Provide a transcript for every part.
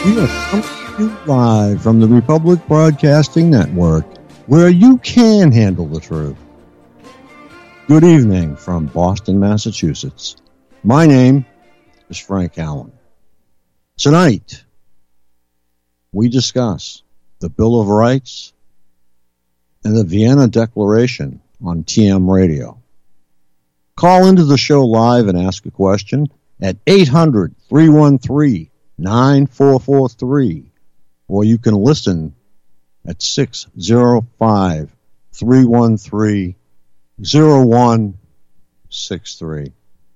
We are coming to you live from the Republic Broadcasting Network, where you can handle the truth. Good evening from Boston, Massachusetts. My name is Frank Allen. Tonight, we discuss the Bill of Rights and the Vienna Declaration on TM Radio. Call into the show live and ask a question at 800-313-9443, or you can listen at 605-313-0163.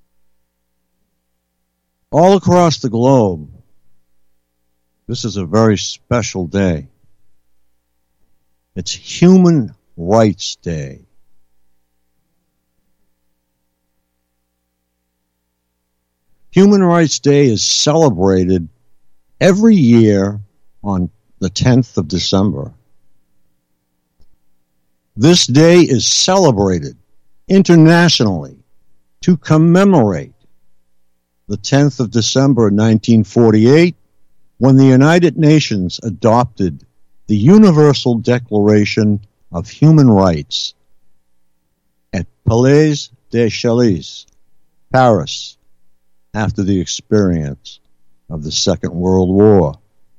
All across the globe, this is a very special day. It's Human Rights Day. Human Rights Day is celebrated every year on the 10th of December. This day is celebrated internationally to commemorate the 10th of December 1948, when the United Nations adopted the Universal Declaration of Human Rights at Palais des Chalices, Paris, after the experience of the Second World War.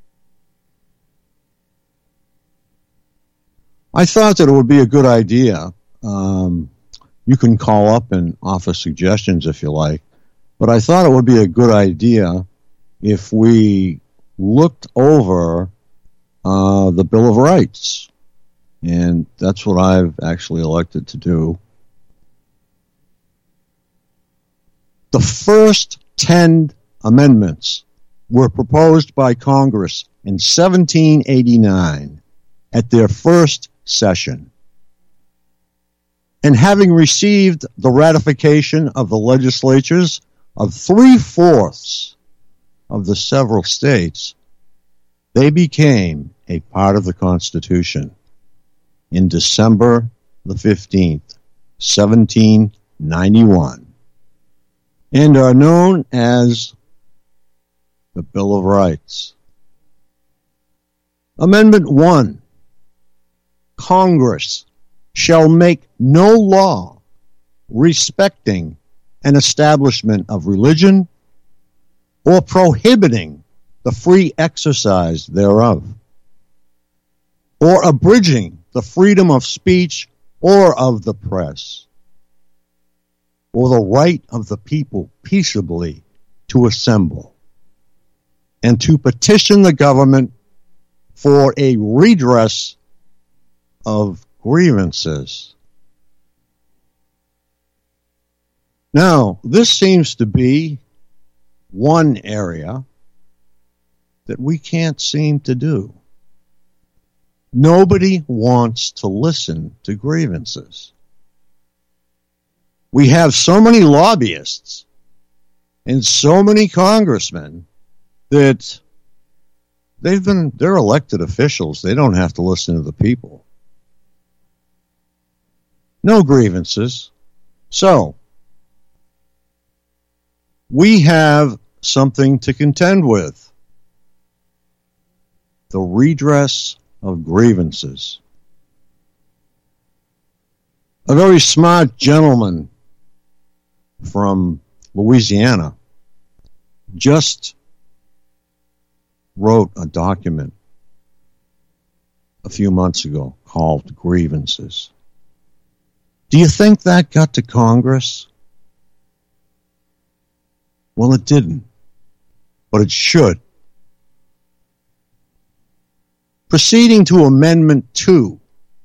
I thought that it would be a good idea. You can call up and offer suggestions if you like, but I thought it would be a good idea if we looked over the Bill of Rights, and that's what I've actually elected to do. The first 10 amendments were proposed by Congress in 1789 at their first session. And having received the ratification of the legislatures of 3/4 of the several states, they became a part of the Constitution in December the 15th, 1791. And are known as the Bill of Rights. Amendment 1. Congress shall make no law respecting an establishment of religion or prohibiting the free exercise thereof, or abridging the freedom of speech or of the press, or the right of the people peaceably to assemble, and to petition the government for a redress of grievances. Now, this seems to be one area that we can't seem to do. Nobody wants to listen to grievances. We have so many lobbyists and so many congressmen that they're elected officials. They don't have to listen to the people. No grievances. So, we have something to contend with. The redress of grievances. A very smart gentleman from Louisiana just wrote a document a few months ago called Grievances. Do you think that got to Congress? Well, it didn't, but it should. Proceeding to Amendment 2,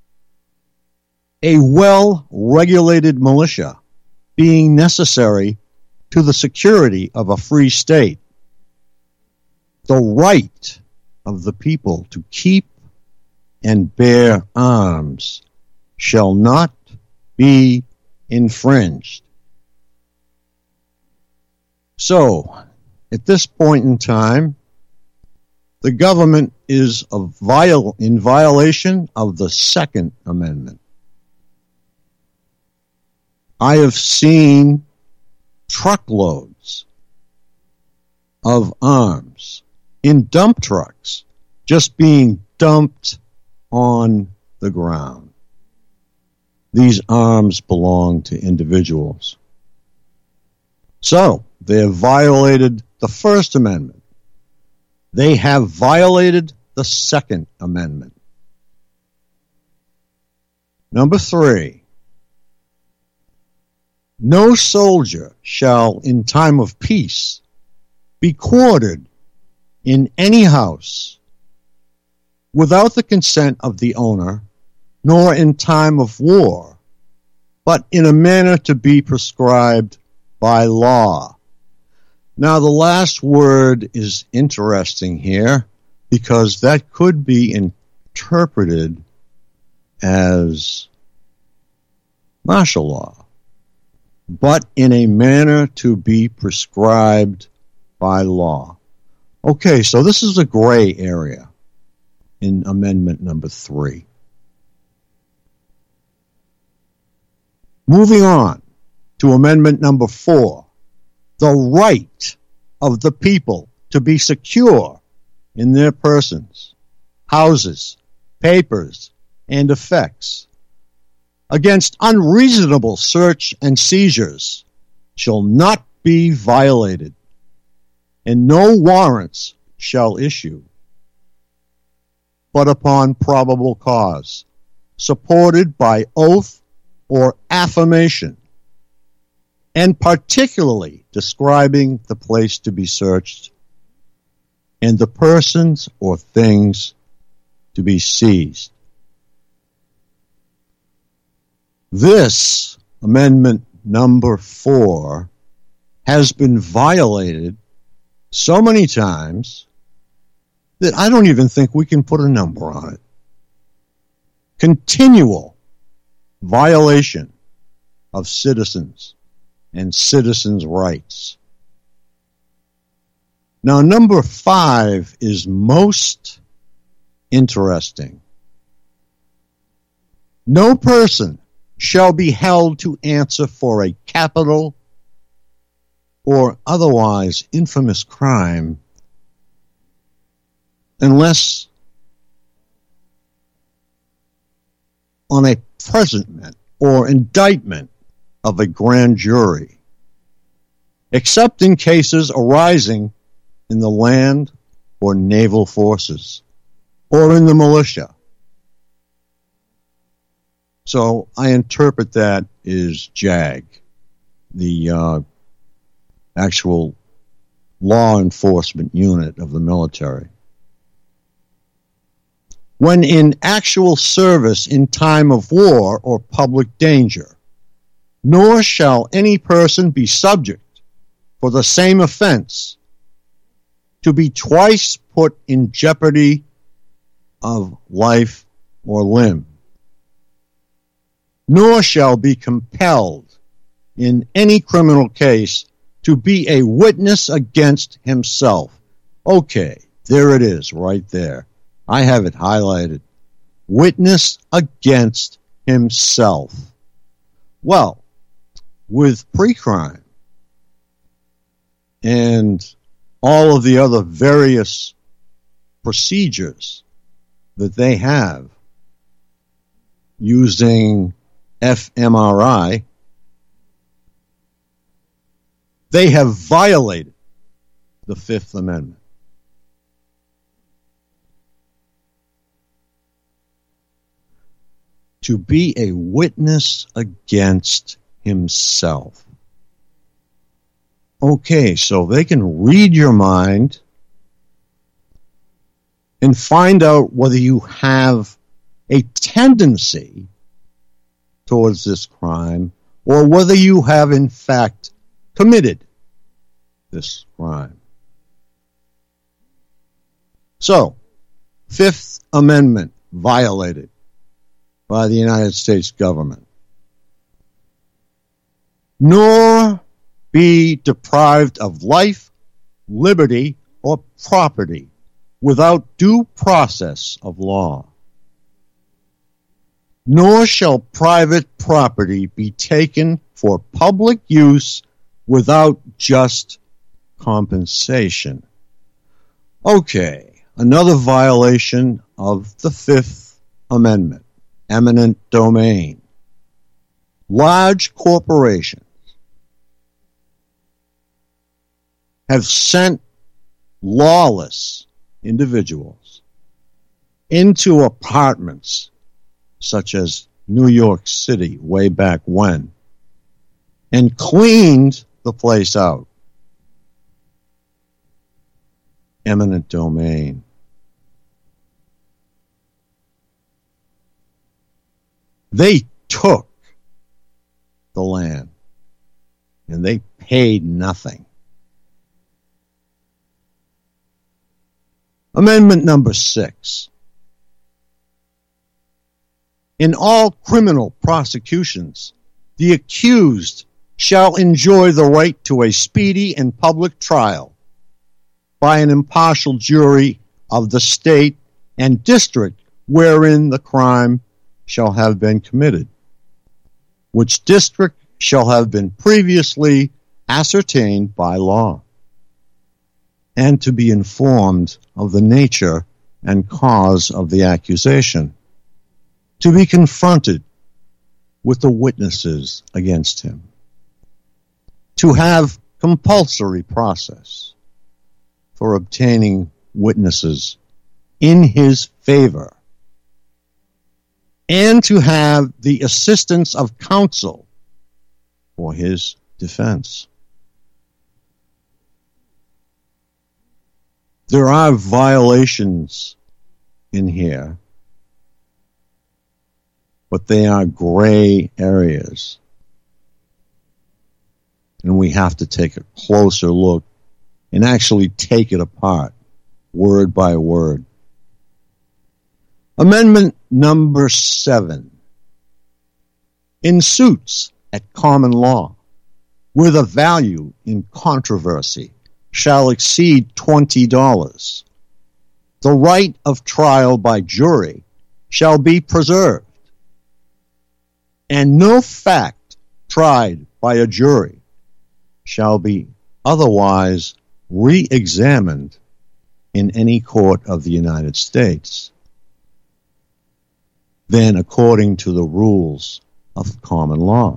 a well-regulated militia being necessary to the security of a free state, the right of the people to keep and bear arms shall not be infringed. So, at this point in time, the government is in violation of the Second Amendment. I have seen truckloads of arms in dump trucks, just being dumped on the ground. These arms belong to individuals. So, they have violated the First Amendment. They have violated the Second Amendment. Number 3, no soldier shall, in time of peace, be quartered in any house without the consent of the owner, nor in time of war, but in a manner to be prescribed by law. Now, the last word is interesting here because that could be interpreted as martial law, but in a manner to be prescribed by law. Okay, so this is a gray area in Amendment number 3. Moving on to Amendment number 4, the right of the people to be secure in their persons, houses, papers, and effects against unreasonable search and seizures shall not be violated, and no warrants shall issue, but upon probable cause, supported by oath or affirmation, and particularly describing the place to be searched and the persons or things to be seized. This amendment number 4 has been violated so many times that I don't even think we can put a number on it. Continual violation of citizens and citizens' rights. Now, number 5 is most interesting. No person shall be held to answer for a capital or otherwise infamous crime unless on a presentment or indictment of a grand jury, except in cases arising in the land or naval forces or in the militia. So I interpret that as JAG, the actual law enforcement unit of the military. When in actual service in time of war or public danger, nor shall any person be subject for the same offense to be twice put in jeopardy of life or limb, nor shall be compelled in any criminal case to be a witness against himself. Okay, there it is right there. I have it highlighted. Witness against himself. Well, with pre-crime and all of the other various procedures that they have using fMRI, they have violated the Fifth Amendment. To be a witness against himself. Okay, so they can read your mind and find out whether you have a tendency towards this crime or whether you have in fact committed this crime. So, Fifth Amendment violated by the United States government. Nor be deprived of life, liberty, or property without due process of law. Nor shall private property be taken for public use without just compensation. Okay, another violation of the Fifth Amendment, eminent domain. Large corporations have sent lawless individuals into apartments such as New York City way back when and cleaned the place out. Eminent domain. They took the land and they paid nothing. Amendment number 6. In all criminal prosecutions, the accused shall enjoy the right to a speedy and public trial by an impartial jury of the state and district wherein the crime shall have been committed, which district shall have been previously ascertained by law, and to be informed of the nature and cause of the accusation, to be confronted with the witnesses against him, to have compulsory process for obtaining witnesses in his favor, and to have the assistance of counsel for his defense. There are violations in here, but they are gray areas. And we have to take a closer look and actually take it apart, word by word. Amendment number 7. In suits at common law, where the value in controversy shall exceed $20, the right of trial by jury shall be preserved, and no fact tried by a jury shall be otherwise re-examined in any court of the United States than according to the rules of common law.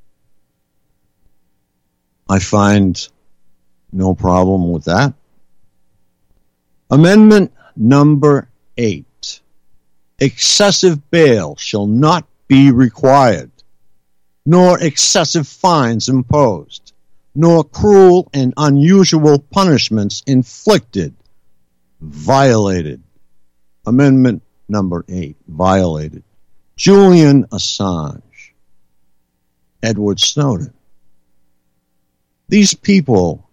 I find no problem with that. Amendment number 8. Excessive bail shall not be required, nor excessive fines imposed, nor cruel and unusual punishments inflicted. Violated. Amendment number 8. Violated. Julian Assange. Edward Snowden. These people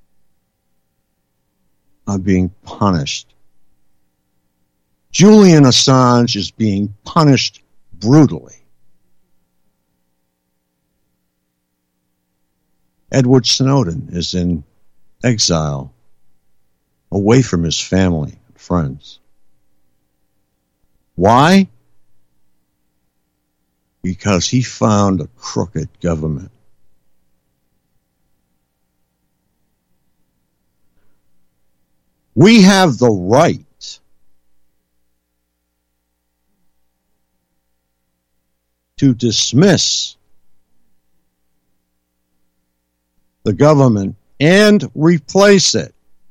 are being punished. Julian Assange is being punished brutally. Edward Snowden is in exile, away from his family and friends. Why? Because he found a crooked government. We have the right to dismiss the government and replace it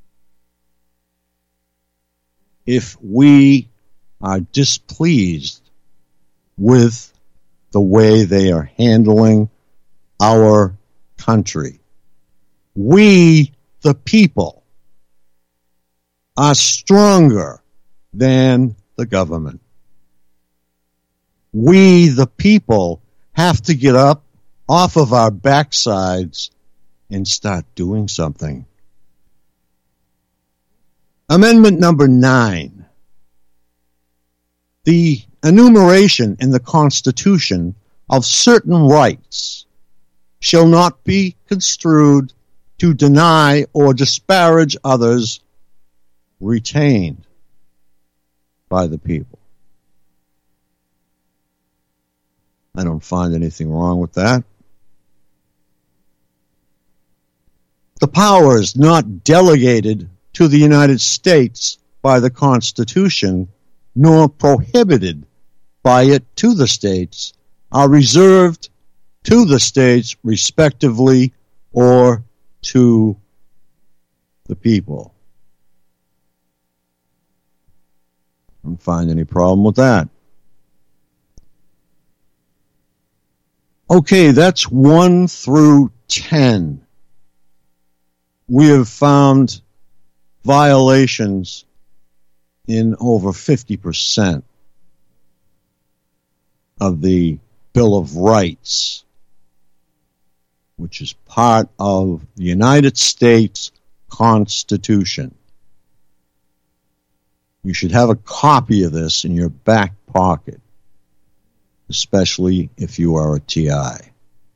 if we are displeased with the way they are handling our country. We, the people, are stronger than the government. We, the people, have to get up off of our backsides and start doing something. Amendment number 9. The enumeration in the Constitution of certain rights shall not be construed to deny or disparage others retained by the people. I don't find anything wrong with that. The power is not delegated to the United States by the Constitution, nor prohibited by it to the states, are reserved to the states respectively or to the people. I don't find any problem with that. Okay, that's 1 through 10. We have found violations in over 50% of the Bill of Rights, which is part of the United States Constitution. You should have a copy of this in your back pocket, especially if you are a TI.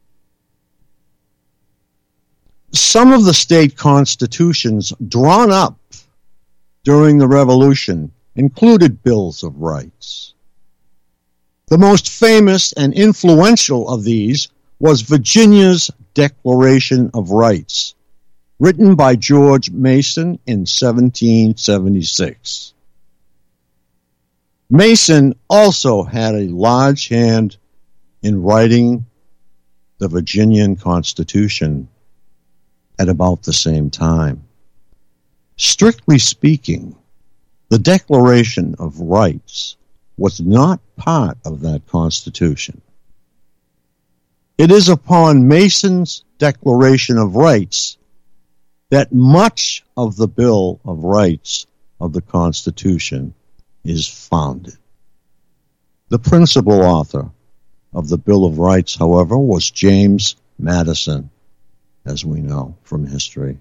Some of the state constitutions drawn up during the Revolution included bills of rights. The most famous and influential of these was Virginia's Declaration of Rights, written by George Mason in 1776. Mason also had a large hand in writing the Virginian Constitution at about the same time. Strictly speaking, the Declaration of Rights was not part of that Constitution. It is upon Mason's Declaration of Rights that much of the Bill of Rights of the Constitution is founded. The principal author of the Bill of Rights, however, was James Madison, as we know from history.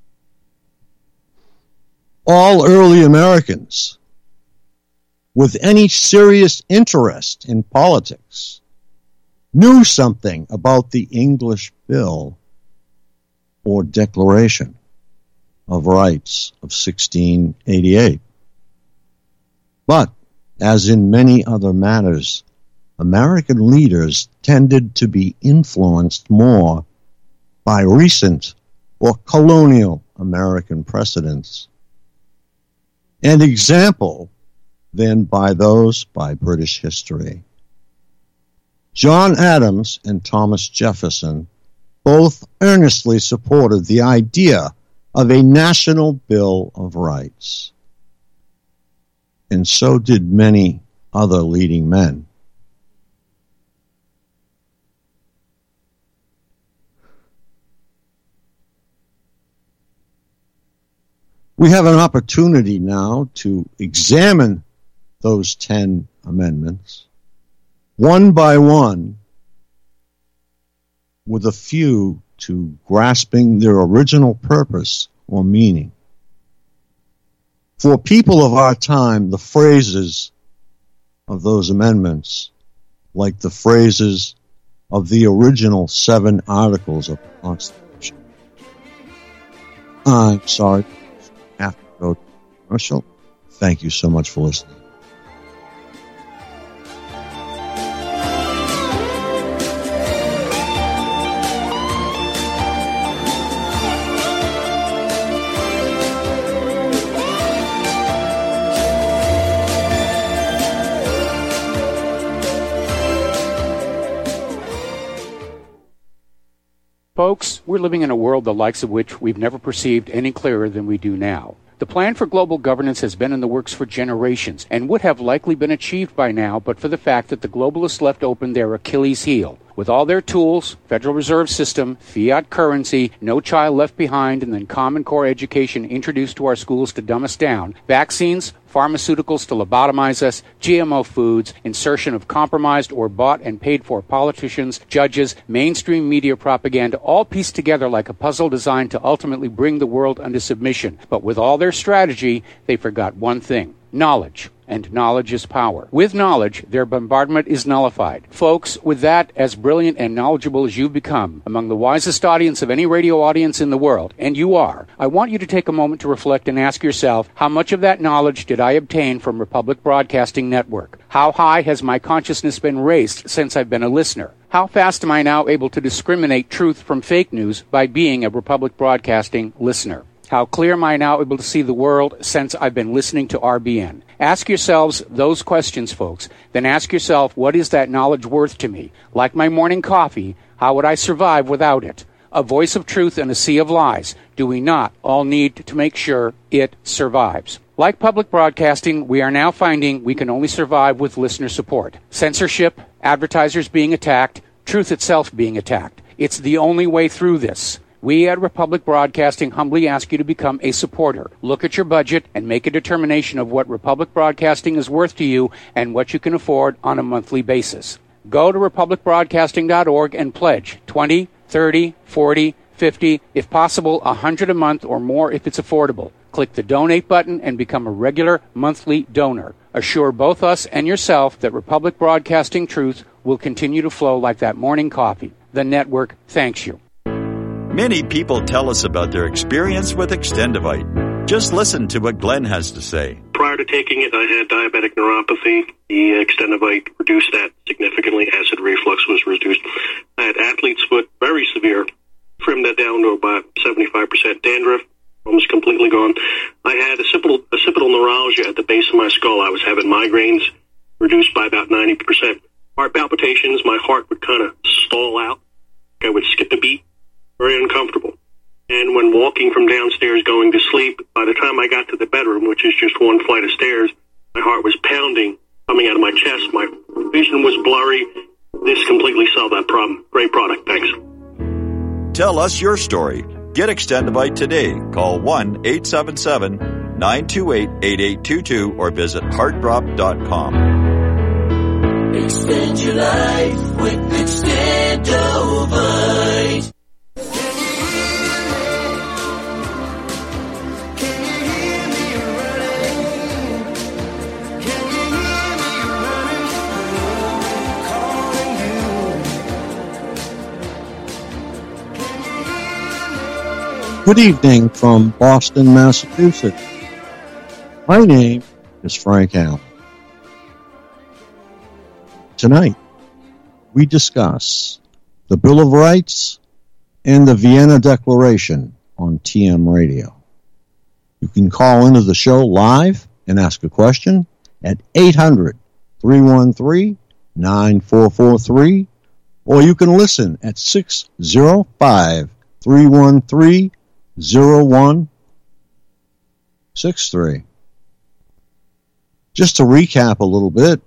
All early Americans with any serious interest in politics knew something about the English Bill or Declaration of Rights of 1688. But, as in many other matters, American leaders tended to be influenced more by recent or colonial American precedents and example than by those by British history. John Adams and Thomas Jefferson both earnestly supported the idea of a national Bill of Rights, and so did many other leading men. We have an opportunity now to examine those 10 amendments, one by one, with a view to grasping their original purpose or meaning. For people of our time, the phrases of those amendments, like the phrases of the original 7 articles of the Constitution. I'm sorry. After we go to commercial. Thank you so much for listening. Folks, we're living in a world the likes of which we've never perceived any clearer than we do now. The plan for global governance has been in the works for generations and would have likely been achieved by now but for the fact that the globalists left open their Achilles heel. With all their tools, Federal Reserve System, fiat currency, no child left behind, and then Common Core education introduced to our schools to dumb us down, vaccines, pharmaceuticals to lobotomize us, GMO foods, insertion of compromised or bought and paid for politicians, judges, mainstream media propaganda, all pieced together like a puzzle designed to ultimately bring the world under submission. But with all their strategy, they forgot one thing: knowledge. And knowledge is power. With knowledge, their bombardment is nullified. Folks, with that, as brilliant and knowledgeable as you've become, among the wisest audience of any radio audience in the world, and you are, I want you to take a moment to reflect and ask yourself, how much of that knowledge did I obtain from Republic Broadcasting Network? How high has my consciousness been raised since I've been a listener? How fast am I now able to discriminate truth from fake news by being a Republic Broadcasting listener? How clear am I now able to see the world since I've been listening to RBN? Ask yourselves those questions, folks. Then ask yourself, what is that knowledge worth to me? Like my morning coffee, how would I survive without it? A voice of truth in a sea of lies. Do we not all need to make sure it survives? Like public broadcasting, we are now finding we can only survive with listener support. Censorship, advertisers being attacked, truth itself being attacked. It's the only way through this. We at Republic Broadcasting humbly ask you to become a supporter. Look at your budget and make a determination of what Republic Broadcasting is worth to you and what you can afford on a monthly basis. Go to republicbroadcasting.org and pledge 20, 30, 40, 50, if possible, 100 a month or more if it's affordable. Click the donate button and become a regular monthly donor. Assure both us and yourself that Republic Broadcasting truth will continue to flow like that morning coffee. The network thanks you. Many people tell us about their experience with Extendivite. Just listen to what Glenn has to say. Prior to taking it, I had diabetic neuropathy. The Extendivite reduced that significantly. Acid reflux was reduced. I had athlete's foot, very severe. Trimmed that down to about 75%. Dandruff, almost completely gone. I had occipital neuralgia at the base of my skull. I was having migraines, reduced by about 90%. Heart palpitations, my heart would kind of stall out. I would skip a beat. Very uncomfortable. And when walking from downstairs going to sleep, by the time I got to the bedroom, which is just one flight of stairs, my heart was pounding, coming out of my chest. My vision was blurry. This completely solved that problem. Great product. Thanks. Tell us your story. Get Extendivite today. Call 1-877-928-8822 or visit heartdrop.com. Extend your life with Extendivite. Good evening from Boston, Massachusetts. My name is Frank Allen. Tonight, we discuss the Bill of Rights and the Vienna Declaration on TM Radio. You can call into the show live and ask a question at 800-313-9443, or you can listen at 605-313-0163. Just to recap a little bit,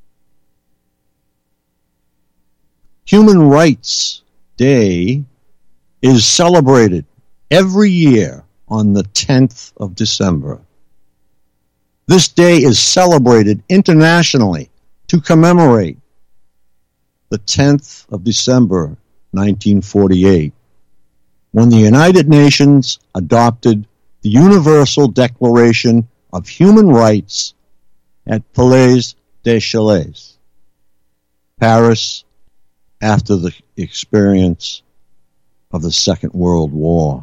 Human Rights Day is celebrated every year on the 10th of December. This day is celebrated internationally to commemorate the 10th of December, 1948, when the United Nations adopted the Universal Declaration of Human Rights at Palais des Chalets, Paris, after the experience of the Second World War.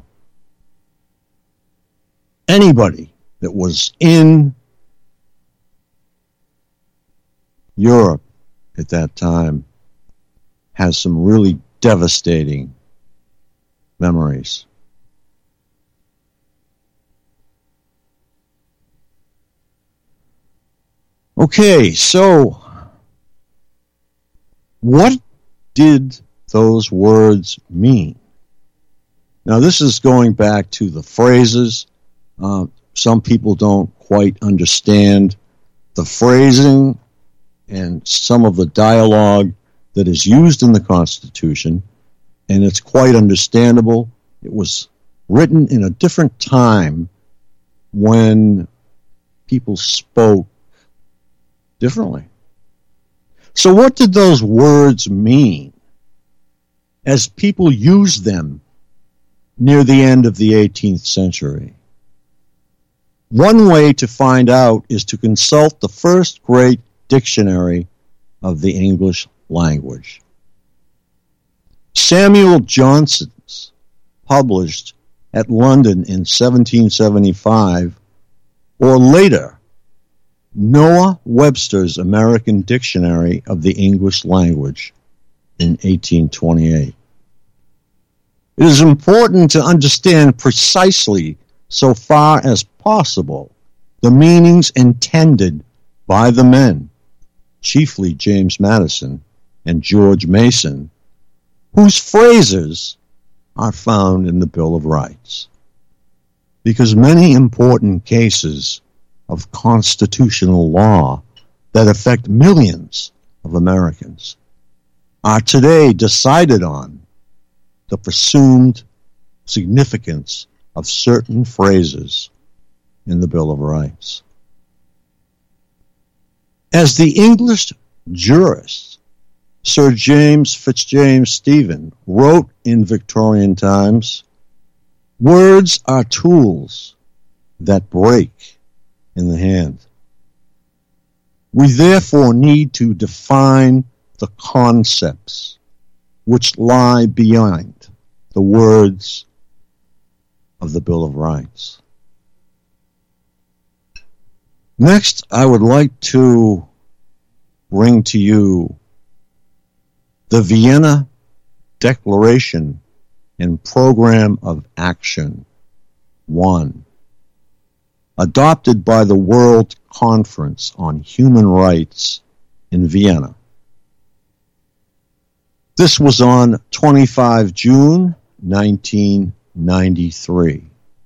Anybody that was in Europe at that time has some really devastating memories. Okay, so what did those words mean? Now, this is going back to the phrases. Some people don't quite understand the phrasing and some of the dialogue that is used in the Constitution, and it's quite understandable. It was written in a different time when people spoke differently. So what did those words mean as people used them near the end of the 18th century? One way to find out is to consult the first great dictionary of the English language. Samuel Johnson's, published at London in 1775, or later, Noah Webster's American Dictionary of the English Language in 1828. It is important to understand precisely so far as possible, the meanings intended by the men, chiefly James Madison and George Mason, whose phrases are found in the Bill of Rights. Because many important cases of constitutional law that affect millions of Americans are today decided on the presumed significance of certain phrases in the Bill of Rights. As the English jurist Sir James Fitzjames Stephen wrote in Victorian times, "Words are tools that break in the hand." We therefore need to define the concepts which lie behind the words of the Bill of Rights. Next, I would like to bring to you the Vienna Declaration and Program of Action 1, adopted by the World Conference on Human Rights in Vienna. This was on 25 June 1993.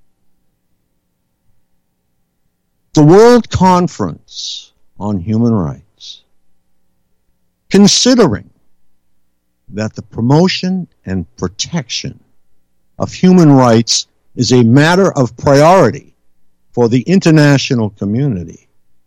The World Conference on Human Rights, considering that the promotion and protection of human rights is a matter of priority for the international community,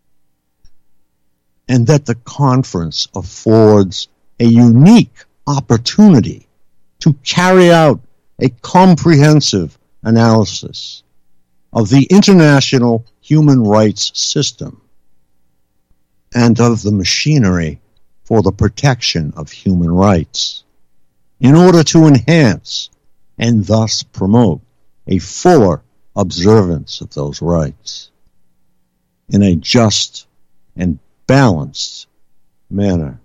and that the conference affords a unique opportunity to carry out a comprehensive analysis of the international human rights system and of the machinery for the protection of human rights in order to enhance and thus promote a fuller observance of those rights in a just and balanced manner.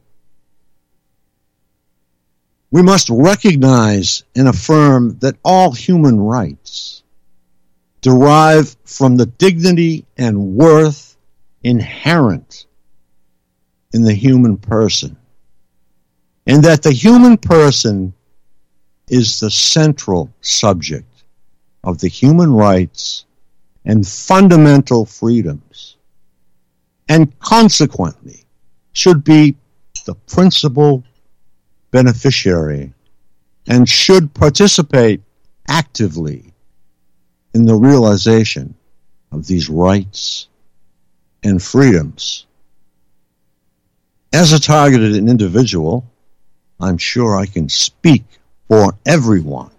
We must recognize and affirm that all human rights derive from the dignity and worth inherent in the human person, and that the human person is the central subject of the human rights and fundamental freedoms, and consequently should be the principal beneficiary and should participate actively in the realization of these rights and freedoms. As a targeted individual, I'm sure I can speak for everyone.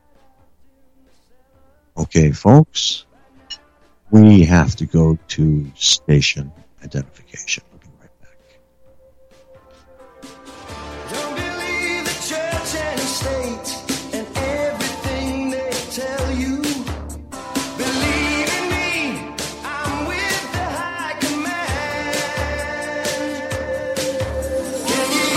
Okay, folks, we have to go to station identification. I'll be right back. Don't believe the church and state and everything they tell you. Believe in me, I'm with the high command. Can you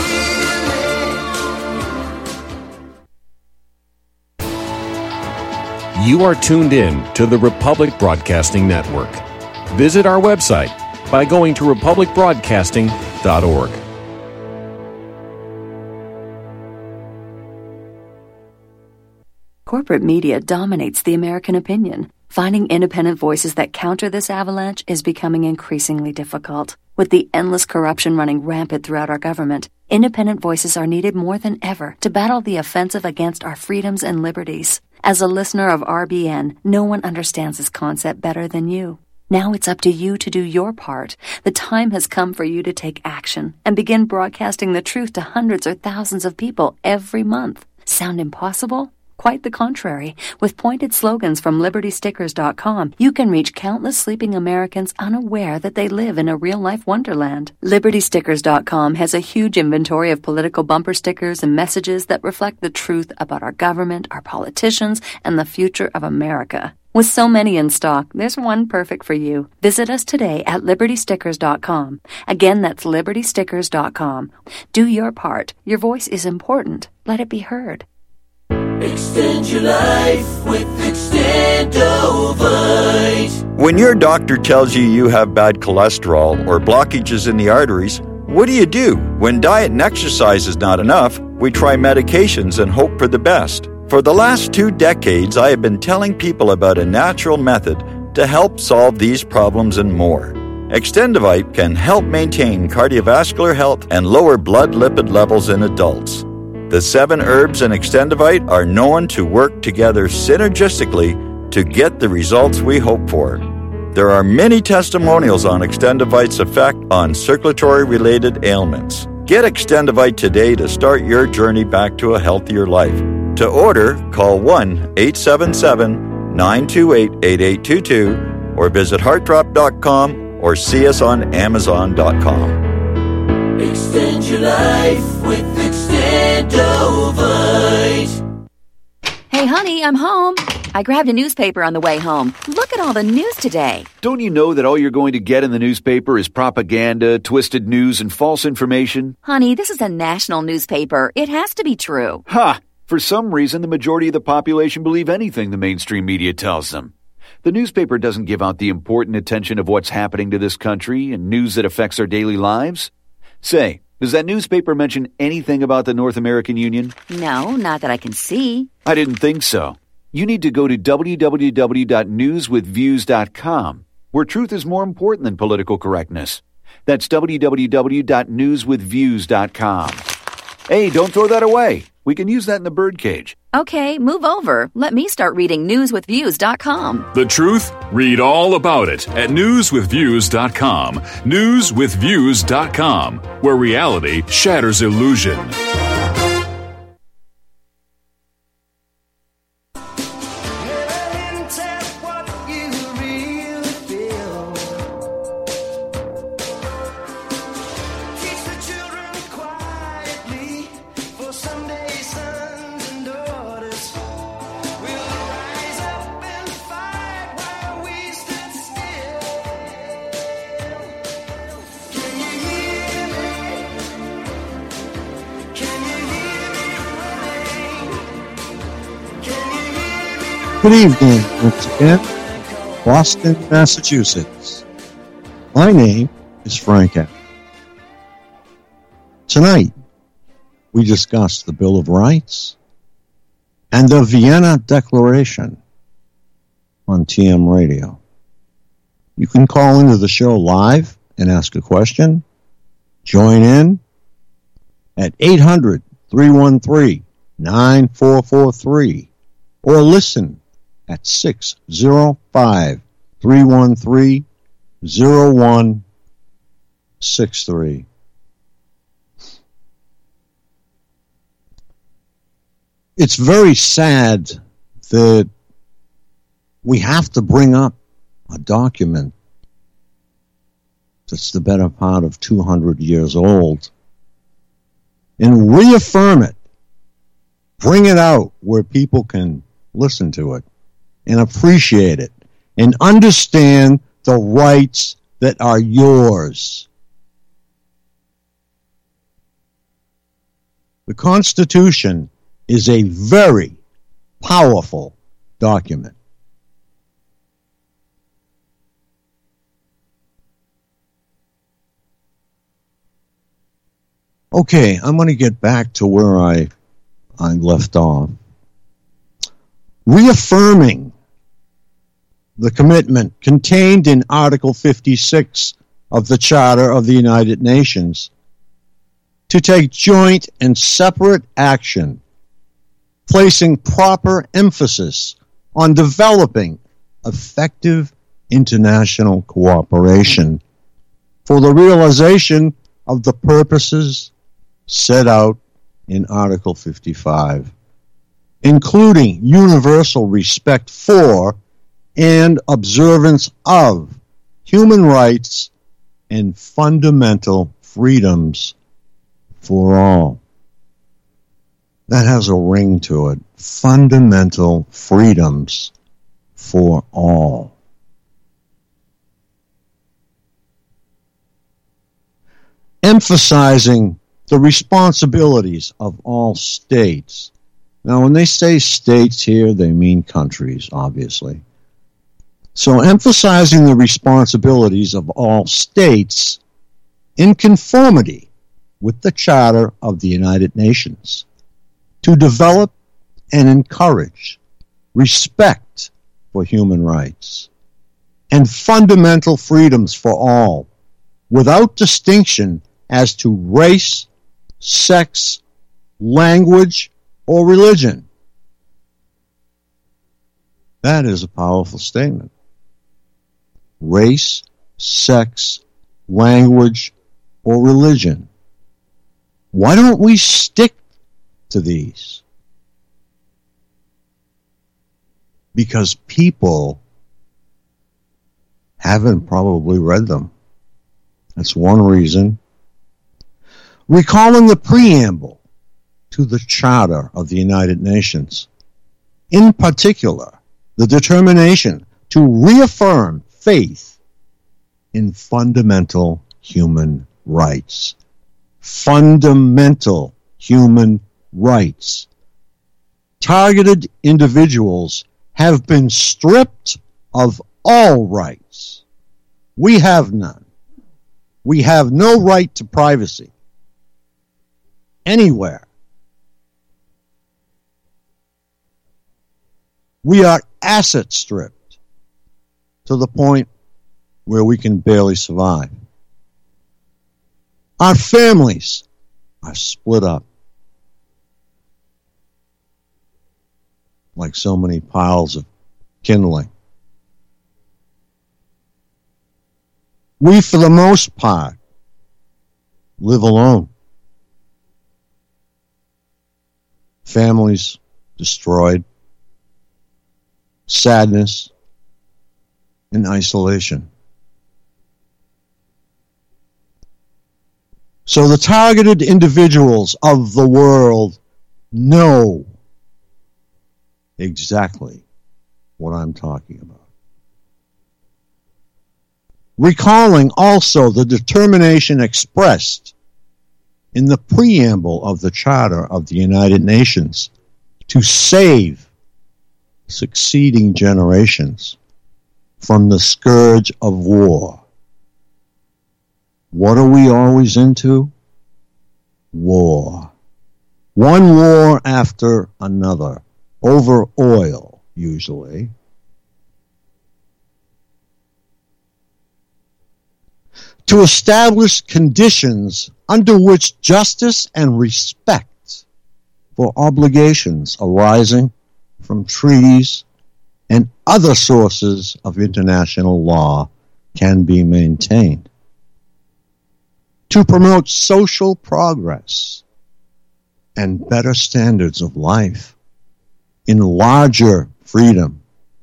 hear me? You are tuned in to the Republic Broadcasting Network. Visit our website by going to republicbroadcasting.org. Corporate media dominates the American opinion. Finding independent voices that counter this avalanche is becoming increasingly difficult. With the endless corruption running rampant throughout our government, independent voices are needed more than ever to battle the offensive against our freedoms and liberties. As a listener of RBN, no one understands this concept better than you. Now it's up to you to do your part. The time has come for you to take action and begin broadcasting the truth to hundreds or thousands of people every month. Sound impossible? Quite the contrary. With pointed slogans from LibertyStickers.com, you can reach countless sleeping Americans unaware that they live in a real-life wonderland. LibertyStickers.com has a huge inventory of political bumper stickers and messages that reflect the truth about our government, our politicians, and the future of America. With so many in stock, there's one perfect for you. Visit us today at LibertyStickers.com. Again, that's LibertyStickers.com. Do your part. Your voice is important. Let it be heard. Extend your life with Extendovite. When your doctor tells you you have bad cholesterol or blockages in the arteries, what do? When diet and exercise is not enough, we try medications and hope for the best. For the last 2 decades, I have been telling people about a natural method to help solve these problems and more. Extendovite can help maintain cardiovascular health and lower blood lipid levels in adults. The 7 herbs in Extendovite are known to work together synergistically to get the results we hope for. There are many testimonials on Extendovite's effect on circulatory-related ailments. Get Extendovite today to start your journey back to a healthier life. To order, call 1-877-928-8822 or visit heartdrop.com or see us on amazon.com. Extend your life with Extendovite. Hey, honey, I'm home. I grabbed a newspaper on the way home. Look at all the news today. Don't you know that all you're going to get in the newspaper is propaganda, twisted news, and false information? Honey, this is a national newspaper. It has to be true. Ha! For some reason, the majority of the population believe anything the mainstream media tells them. The newspaper doesn't give out the important attention of what's happening to this country and news that affects our daily lives. Say, does that newspaper mention anything about the North American Union? No, not that I can see. I didn't think so. You need to go to www.newswithviews.com, where truth is more important than political correctness. That's www.newswithviews.com. Hey, don't throw that away. We can use that in the birdcage. Okay, move over. Let me start reading newswithviews.com. The truth? Read all about it at newswithviews.com. Newswithviews.com, where reality shatters illusion. Good evening, once again, Boston, Massachusetts. My name is Frank Abbott. Tonight, we discuss the Bill of Rights and the Vienna Declaration on TM Radio. You can call into the show live and ask a question. Join in at 800-313-9443 or listen at 605-313-0163. It's very sad that we have to bring up a document that's the better part of 200 years old and reaffirm it, bring it out where people can listen to it and appreciate it and understand the rights that are yours. The Constitution is a very powerful document. Okay, I'm going to get back to where I left off. Reaffirming the commitment contained in Article 56 of the Charter of the United Nations to take joint and separate action, placing proper emphasis on developing effective international cooperation for the realization of the purposes set out in Article 55, including universal respect for and observance of human rights and fundamental freedoms for all. That has a ring to it. Fundamental freedoms for all. Emphasizing the responsibilities of all states Now, when they say states here, they mean countries, obviously. So emphasizing the responsibilities of all states in conformity with the Charter of the United Nations to develop and encourage respect for human rights and fundamental freedoms for all, without distinction as to race, sex, language, or religion. That is a powerful statement. Race, sex, language, or religion. Why don't we stick to these? Because people haven't probably read them. That's one reason. Recalling the preamble to the Charter of the United Nations, in particular, the determination to reaffirm faith in fundamental human rights. Fundamental human rights. Targeted individuals have been stripped of all rights. We have none. We have no right to privacy anywhere. We are asset stripped to the point where we can barely survive. Our families are split up like so many piles of kindling. We, for the most part, live alone. Families destroyed, sadness, and isolation. So the targeted individuals of the world know exactly what I'm talking about. Recalling also the determination expressed in the preamble of the Charter of the United Nations to save succeeding generations from the scourge of war. What are we always into? War. One war after another, over oil, usually. To establish conditions under which justice and respect for obligations arising from treaties and other sources of international law can be maintained. To promote social progress and better standards of life in larger freedom.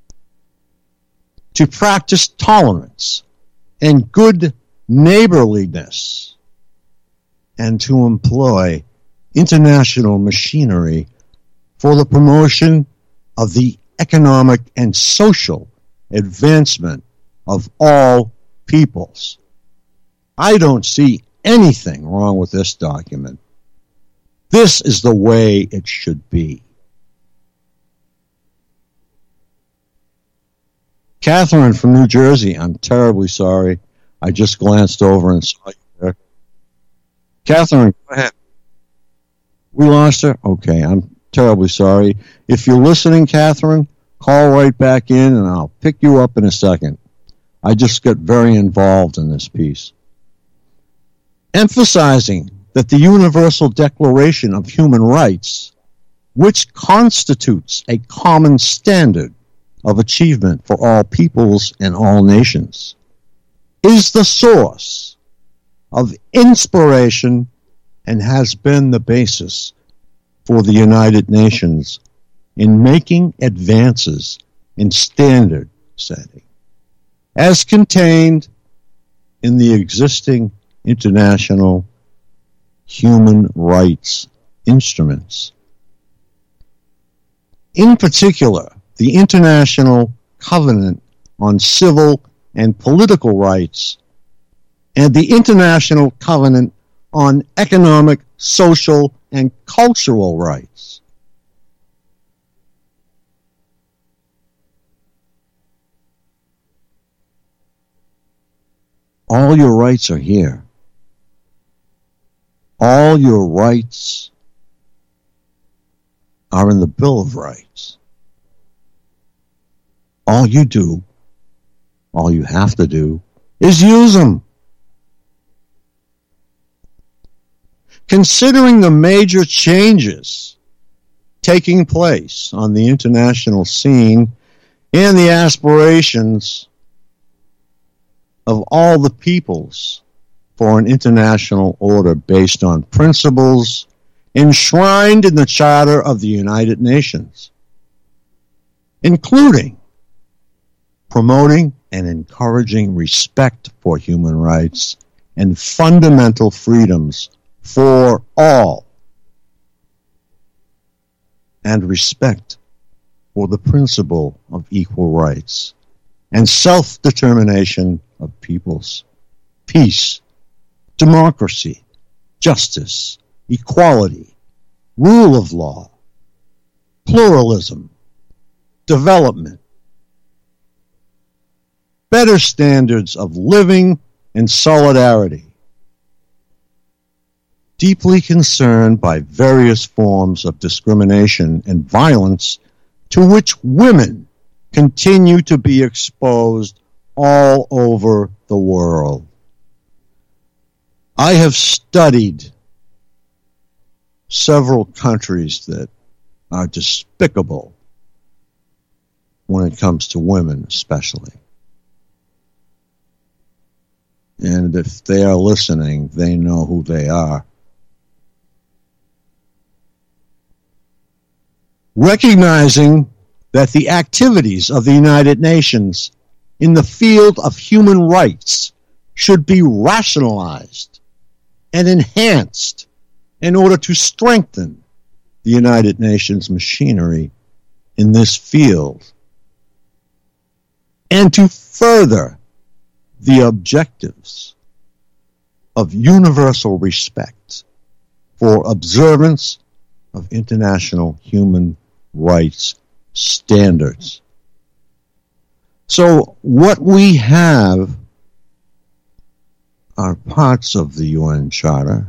To practice tolerance and good neighborliness, and to employ international machinery for the promotion of the economic and social advancement of all peoples. I don't see anything wrong with this document. This is the way it should be. Catherine from New Jersey, I'm terribly sorry. I just glanced over and saw you there. Catherine, go ahead. We lost her? Okay, I'm terribly sorry. If you're listening, Catherine, call right back in and I'll pick you up in a second. I just got very involved in this piece. Emphasizing that the Universal Declaration of Human Rights, which constitutes a common standard of achievement for all peoples and all nations, is the source of inspiration and has been the basis for the United Nations in making advances in standard setting, as contained in the existing international human rights instruments. In particular, the International Covenant on Civil and Political Rights and the International Covenant on Economic, Social, and Cultural Rights. All your rights are here. All your rights are in the Bill of Rights. All you do, all you have to do, is use them. Considering the major changes taking place on the international scene and the aspirations of all the peoples for an international order based on principles enshrined in the Charter of the United Nations, including promoting and encouraging respect for human rights and fundamental freedoms for all, and respect for the principle of equal rights and self-determination of peoples, peace, democracy, justice, equality, rule of law, pluralism, development, better standards of living and solidarity. Deeply concerned by various forms of discrimination and violence to which women continue to be exposed all over the world. I have studied several countries that are despicable when it comes to women, especially. And if they are listening, they know who they are. Recognizing that the activities of the United Nations in the field of human rights should be rationalized and enhanced in order to strengthen the United Nations machinery in this field and to further the objectives of universal respect for observance of international human rights standards. So what we have are parts of the UN Charter.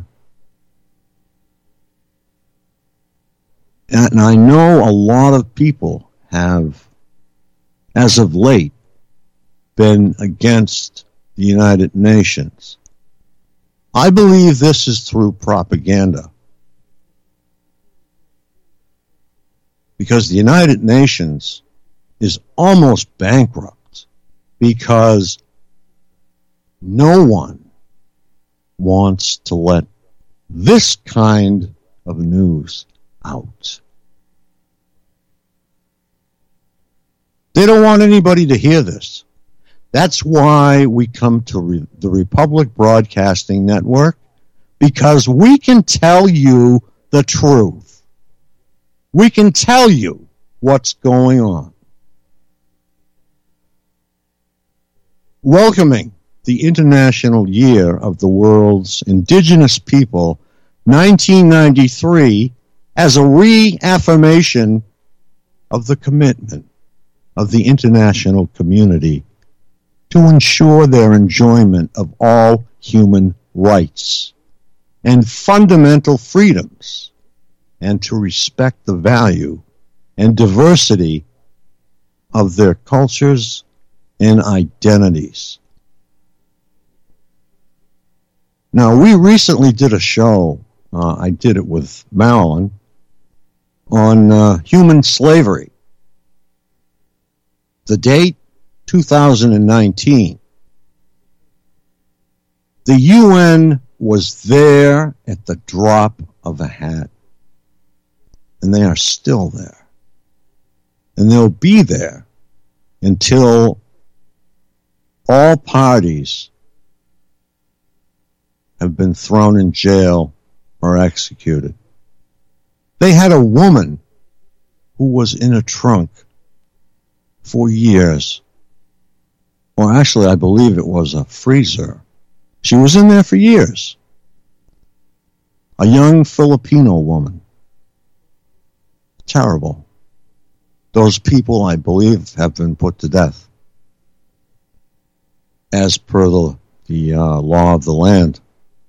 And I know a lot of people have, as of late, been against the United Nations. I believe this is through propaganda. Because the United Nations is almost bankrupt because no one wants to let this kind of news out. They don't want anybody to hear this. That's why we come to the Republic Broadcasting Network, because we can tell you the truth. We can tell you what's going on. Welcoming the International Year of the World's Indigenous People, 1993, as a reaffirmation of the commitment of the international community to ensure their enjoyment of all human rights and fundamental freedoms, and to respect the value and diversity of their cultures and identities. Now, we recently did a show, I did it with Marilyn, on human slavery. The date, 2019. The UN was there at the drop of a hat. And they are still there. And they'll be there until all parties have been thrown in jail or executed. They had a woman who was in a trunk for years. Or actually, I believe it was a freezer. She was in there for years. A young Filipino woman. Terrible. Those people, I believe, have been put to death as per the the law of the land.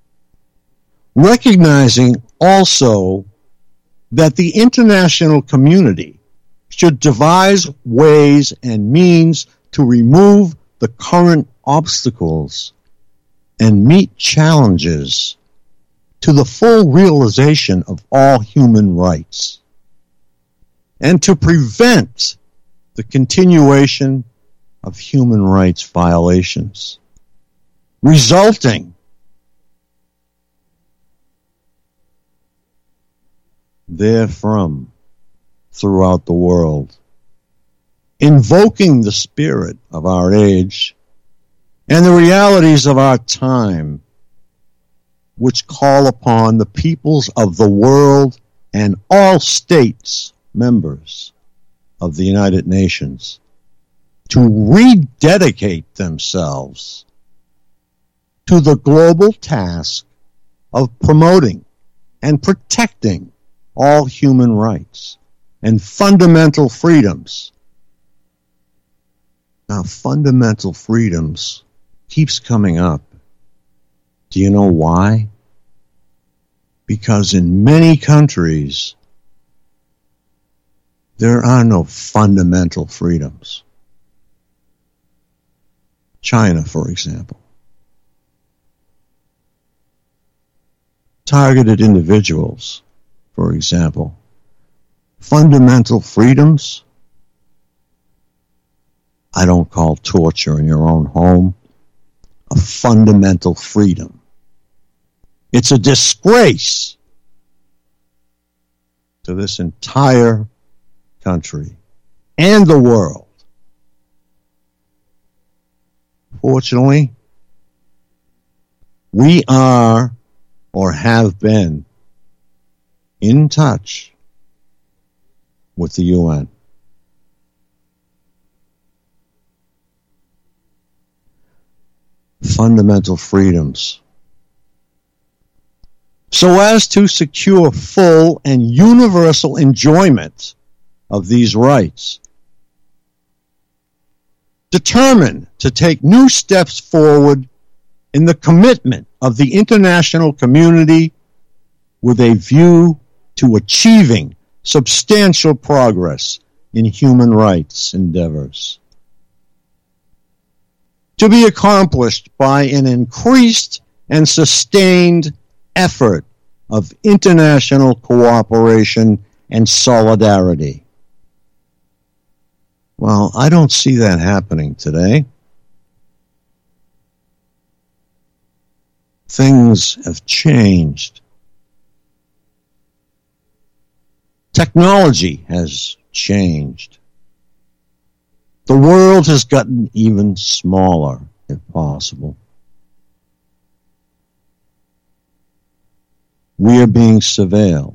Recognizing also that the international community should devise ways and means to remove the current obstacles and meet challenges to the full realization of all human rights, and to prevent the continuation of human rights violations resulting therefrom throughout the world, invoking the spirit of our age and the realities of our time, which call upon the peoples of the world and all states members of the United Nations to rededicate themselves to the global task of promoting and protecting all human rights and fundamental freedoms. Now, fundamental freedoms keeps coming up. Do you know why? Because in many countries, there are no fundamental freedoms. China, for example. Targeted individuals, for example. Fundamental freedoms, I don't call torture in your own home a fundamental freedom. It's a disgrace to this entire country and the world. Fortunately, we are or have been in touch with the UN. Fundamental freedoms, so as to secure full and universal enjoyment of these rights. Determined to take new steps forward in the commitment of the international community with a view to achieving substantial progress in human rights endeavors, to be accomplished by an increased and sustained effort of international cooperation and solidarity. Well, I don't see that happening today. Things have changed. Technology has changed. The world has gotten even smaller, if possible. We are being surveilled.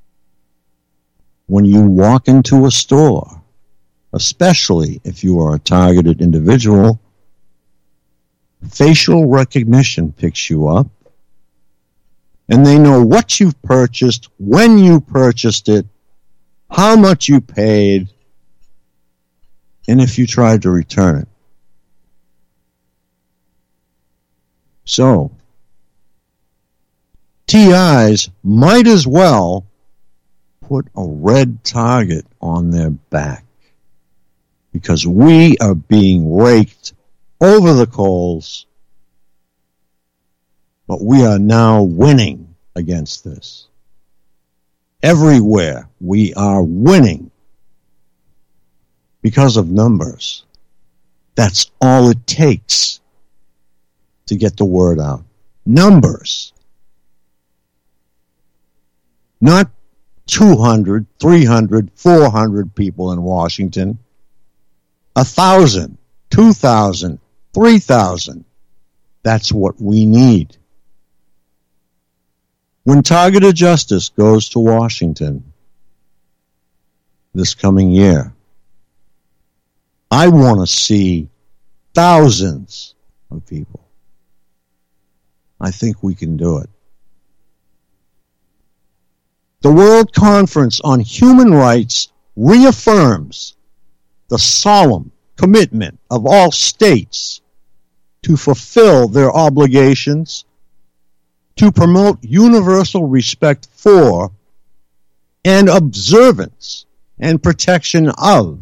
When you walk into a store, especially if you are a targeted individual, facial recognition picks you up, and they know what you've purchased, when you purchased it, how much you paid, and if you tried to return it. So, TIs might as well put a red target on their back, because we are being raked over the coals, but we are now winning against this. Everywhere we are winning because of numbers. That's all it takes to get the word out. Numbers. Not 200, 300, 400 people in Washington. 1,000, 2,000, 3,000. That's what we need. When Targeted Justice goes to Washington this coming year, I want to see thousands of people. I think we can do it. The World Conference on Human Rights reaffirms the solemn commitment of all states to fulfill their obligations to promote universal respect for and observance and protection of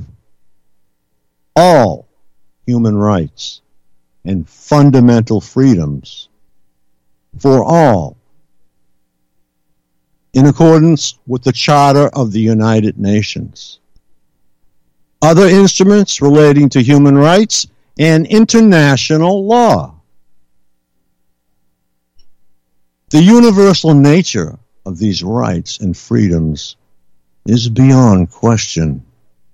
all human rights and fundamental freedoms for all, in accordance with the Charter of the United Nations, other instruments relating to human rights, and international law. The universal nature of these rights and freedoms is beyond question.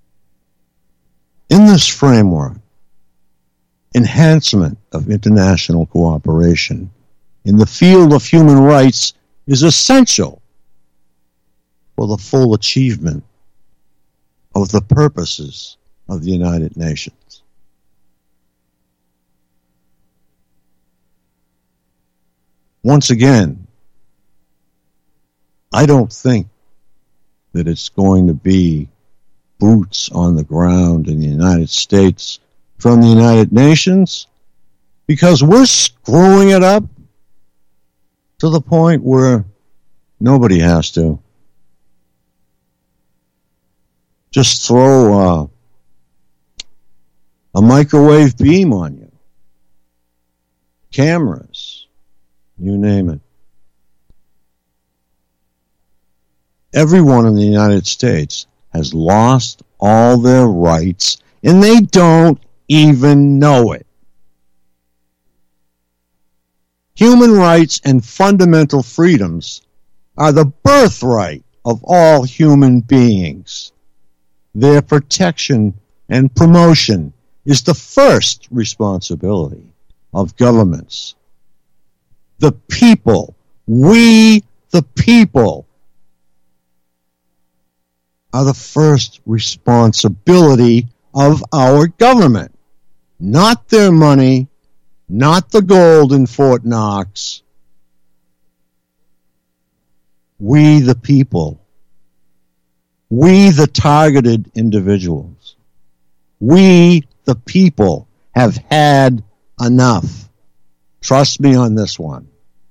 In this framework, enhancement of international cooperation in the field of human rights is essential for the full achievement of the purposes of the United Nations. Once again, I don't think that it's going to be boots on the ground in the United States from the United Nations, because we're screwing it up to the point where nobody has to. Just throw a microwave beam on you. Cameras, you name it. Everyone in the United States has lost all their rights, and they don't even know it. Human rights and fundamental freedoms are the birthright of all human beings. Their protection and promotion is the first responsibility of governments. The people, we the people, are the first responsibility of our government. Not their money, not the gold in Fort Knox. We the people. We the targeted individuals. We the people have had enough. Trust me on this one.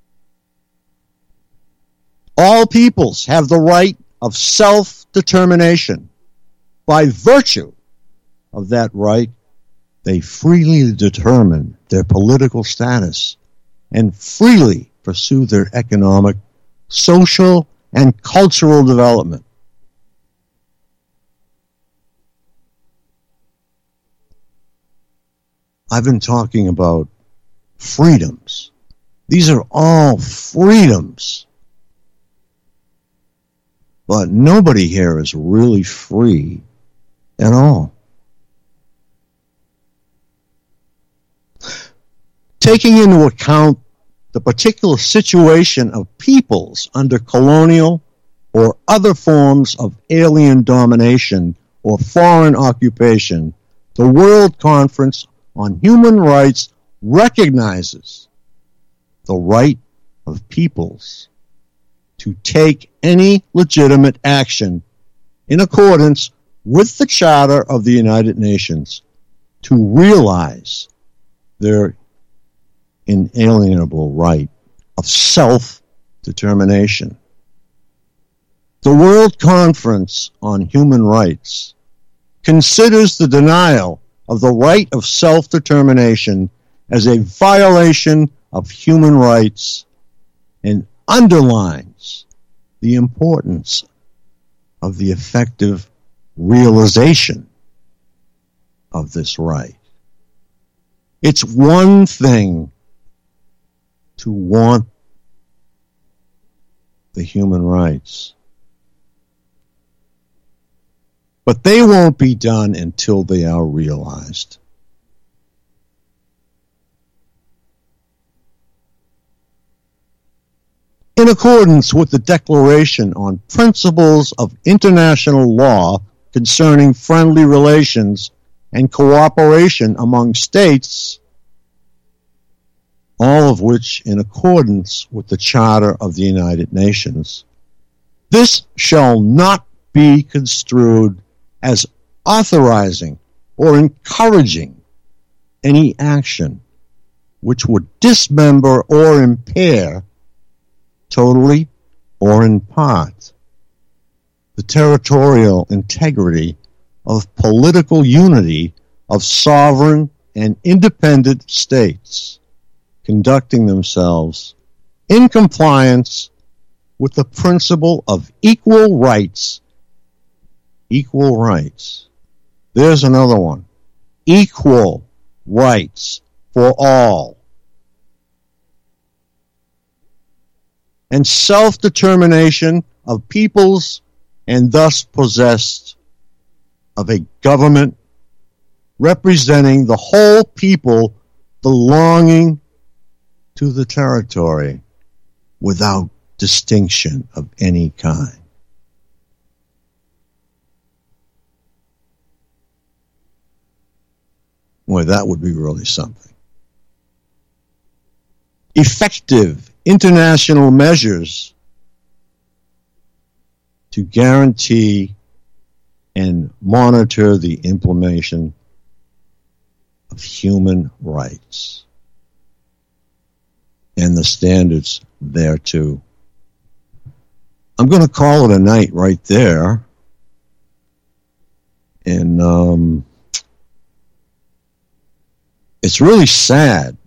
All peoples have the right of self-determination. By virtue of that right, they freely determine their political status and freely pursue their economic, social, and cultural development. I've been talking about freedoms. These are all freedoms. But nobody here is really free at all. Taking into account the particular situation of peoples under colonial or other forms of alien domination or foreign occupation, the World Conference on Human Rights recognizes the right of peoples to take any legitimate action in accordance with the Charter of the United Nations to realize their inalienable right of self-determination. The World Conference on Human Rights considers the denial of the right of self-determination as a violation of human rights and underlines the importance of the effective realization of this right. It's one thing to want the human rights, but they won't be done until they are realized. In accordance with the Declaration on Principles of International Law concerning friendly relations and cooperation among states, all of which in accordance with the Charter of the United Nations, this shall not be construed as authorizing or encouraging any action which would dismember or impair, totally or in part, the territorial integrity of political unity of sovereign and independent states, conducting themselves in compliance with the principle of equal rights. Equal rights. There's another one. Equal rights for all. And self-determination of peoples, and thus possessed of a government representing the whole people belonging to the territory without distinction of any kind. Boy, that would be really something. Effective international measures to guarantee and monitor the implementation of human rights and the standards thereto. I'm going to call it a night right there. And it's really sad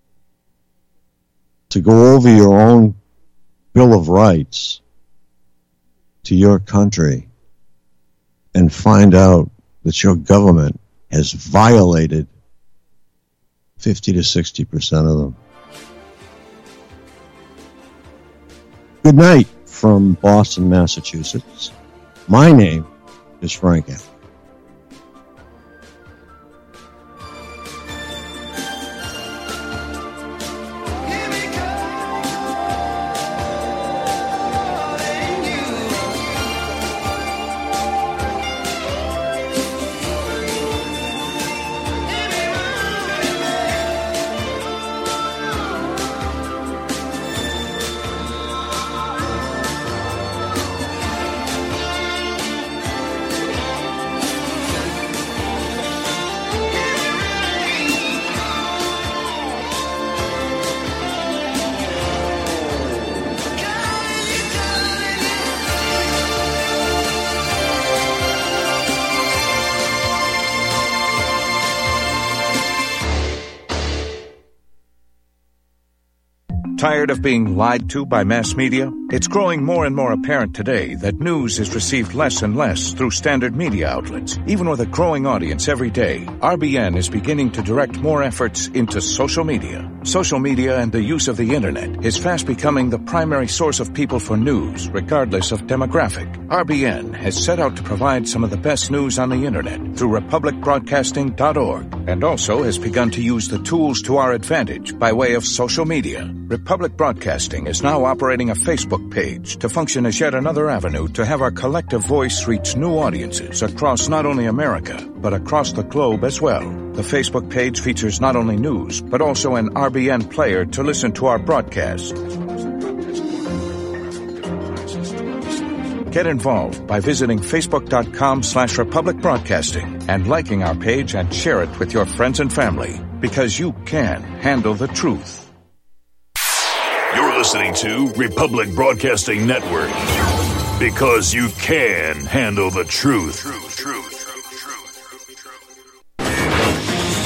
to go over your own Bill of Rights to your country and find out that your government has violated 50 to 60% of them. Good night from Boston, Massachusetts. My name is Frank Allen. Tired of being lied to by mass media? It's growing more and more apparent today that news is received less and less through standard media outlets. Even with a growing audience every day, RBN is beginning to direct more efforts into social media. Social media and the use of the internet is fast becoming the primary source of people for news, regardless of demographic. RBN has set out to provide some of the best news on the internet through republicbroadcasting.org, and also has begun to use the tools to our advantage by way of social media. Republic Broadcasting is now operating a Facebook page to function as yet another avenue to have our collective voice reach new audiences across not only America, but across the globe as well. The Facebook page features not only news, but also an RBN player to listen to our broadcast. Get involved by visiting facebook.com/Republic Broadcasting and liking our page and share it with your friends and family, because you can handle the truth. You're listening to Republic Broadcasting Network, because you can handle the truth.